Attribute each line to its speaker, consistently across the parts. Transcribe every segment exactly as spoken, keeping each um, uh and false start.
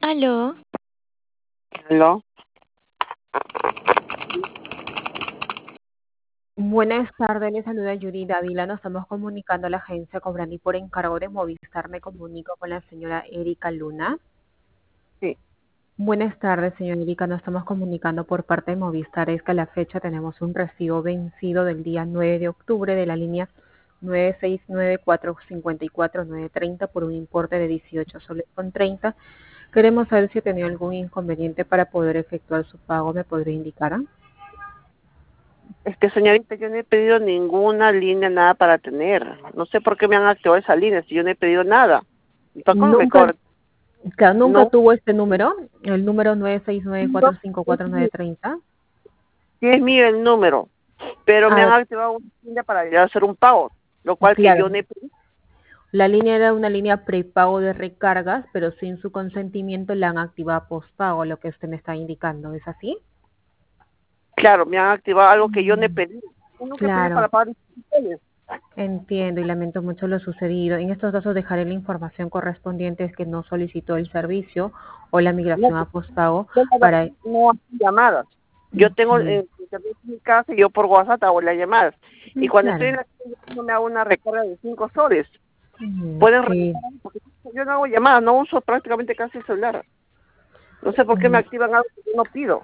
Speaker 1: Aló,
Speaker 2: ¿Aló?
Speaker 3: Buenas tardes, le saluda Yuri Dávila. Nos estamos comunicando a la agencia Cobrani por encargo de Movistar. Me comunico con la señora Erika Luna.
Speaker 2: Sí.
Speaker 3: Buenas tardes, señora Erika. Nos estamos comunicando por parte de Movistar. Es que a la fecha tenemos un recibo vencido del día nueve de octubre de la línea nueve seis nueve cuatro cinco cuatro nueve tres cero por un importe de dieciocho soles con treinta. Queremos saber si ha tenido algún inconveniente para poder efectuar su pago. ¿Me podría indicar?
Speaker 2: Es que, señorita, yo no he pedido ninguna línea, nada para tener. No sé por qué me han activado esa línea si yo no he pedido nada. ¿Para cómo me
Speaker 3: Nunca
Speaker 2: cobran?
Speaker 3: Claro, nunca
Speaker 2: No,
Speaker 3: tuvo este número, el número nueve seis nueve
Speaker 2: no,
Speaker 3: cuatro cinco cuatro nueve tres cero.
Speaker 2: sí es mío el número, pero me han
Speaker 3: Ah,
Speaker 2: activado una línea para ir a hacer un pago, lo cual que
Speaker 3: claro.
Speaker 2: yo no he pedido.
Speaker 3: La línea era una línea prepago de recargas, pero sin su consentimiento la han activado postpago, lo que usted me está indicando. ¿Es así?
Speaker 2: Claro, me han activado algo que yo no he
Speaker 3: Mm,
Speaker 2: pedido. Yo nunca he pedido
Speaker 3: Claro,
Speaker 2: para pagar ustedes.
Speaker 3: entiendo y lamento mucho lo sucedido. En estos casos dejaré la información correspondiente es que no solicitó el servicio o la
Speaker 2: No,
Speaker 3: migración a postpago
Speaker 2: no, no,
Speaker 3: para...
Speaker 2: no hacen llamadas. Yo tengo
Speaker 3: Sí,
Speaker 2: eh, internet en mi casa y yo por WhatsApp hago las llamadas. Y
Speaker 3: mm,
Speaker 2: cuando estoy
Speaker 3: claro.
Speaker 2: en la calle, yo me hago una recarga de cinco soles.
Speaker 3: Mm,
Speaker 2: Pueden
Speaker 3: Sí.
Speaker 2: revisar ahí, porque yo no hago llamadas, no uso prácticamente casi el celular. No sé por qué me
Speaker 3: Mm,
Speaker 2: activan algo que yo no pido.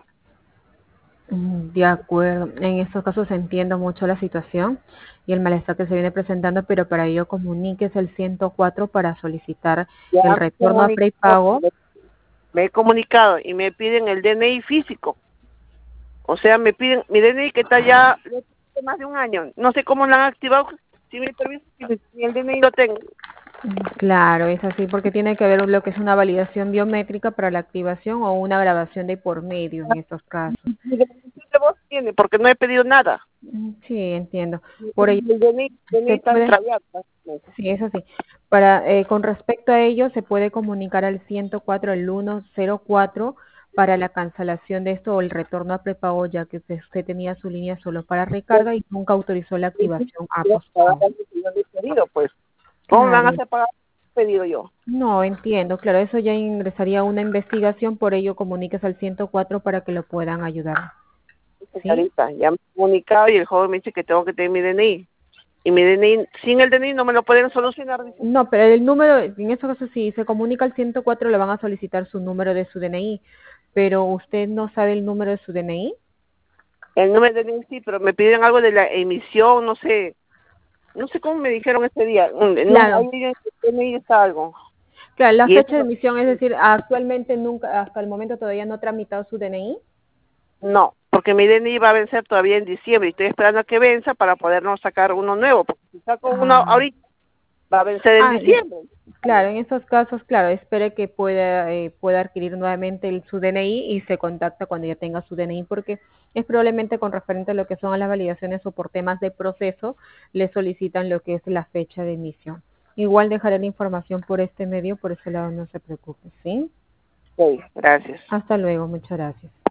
Speaker 3: Mm, De acuerdo. En estos casos entiendo mucho la situación y el malestar que se viene presentando, pero para ello comuníquese el ciento cuatro para solicitar
Speaker 2: Ya
Speaker 3: el
Speaker 2: me he
Speaker 3: retorno a
Speaker 2: comunicado,
Speaker 3: prepago.
Speaker 2: me he comunicado y me piden el D N I físico. O sea, me piden mi D N I que está ya hace más de un año. No sé cómo lo han activado, si me permiso, si el D N I lo tengo.
Speaker 3: Mm, Claro, es así porque tiene que ver lo que es una validación biométrica para la activación o una grabación de por medio en estos casos.
Speaker 2: Mi D N I de voz tiene, porque no he pedido nada.
Speaker 3: Mm, Sí, entiendo. Por ello
Speaker 2: El D N I, D N I
Speaker 3: se
Speaker 2: está
Speaker 3: puede,
Speaker 2: extraviado.
Speaker 3: sí, es así. Para, eh, con respecto a ello, se puede comunicar al ciento cuatro, el ciento cuatro, para la cancelación de esto o el retorno a prepago, ya que usted usted tenía su línea solo para recarga y nunca autorizó la activación a
Speaker 2: Quiero pagar
Speaker 3: postpago.
Speaker 2: algo que yo no he pedido, pues. ¿Cómo me van a
Speaker 3: Claro,
Speaker 2: hacer pagar lo que he pedido yo?
Speaker 3: no entiendo, claro, eso ya ingresaría a una investigación, por ello comuníquese al ciento cuatro para que lo puedan ayudar. ¿Sí?
Speaker 2: Señorita, ya me he comunicado y el joven me dice que tengo que tener mi D N I. Y mi D N I, sin el D N I no me lo pueden solucionar, dice.
Speaker 3: No, pero el número, en este caso, si se comunica al ciento cuatro, le van a solicitar su número de su D N I, pero usted no sabe el número de su D N I.
Speaker 2: El número de D N I sí, pero me piden algo de la emisión, no sé. No sé cómo me dijeron ese día. Un- En un, ahí
Speaker 3: Claro,
Speaker 2: en el D N I está algo.
Speaker 3: claro, la
Speaker 2: Y eso
Speaker 3: fecha de
Speaker 2: no,
Speaker 3: emisión, es decir, actualmente nunca, hasta el momento todavía no ha tramitado su D N I.
Speaker 2: no, porque mi D N I va a vencer todavía en diciembre y estoy esperando a que venza para podernos sacar uno nuevo. Porque si saco uno
Speaker 3: Ah,
Speaker 2: ahorita, va a vencer en
Speaker 3: ah, ya.
Speaker 2: diciembre.
Speaker 3: Claro, en estos casos, claro, espere que pueda, eh, pueda adquirir nuevamente el, su D N I y se contacta cuando ya tenga su D N I, porque es probablemente con referente a lo que son a las validaciones o por temas de proceso, le solicitan lo que es la fecha de emisión. Igual dejaré la información por este medio, por ese lado no se preocupe, ¿sí?
Speaker 2: Sí, gracias.
Speaker 3: Hasta luego, muchas gracias.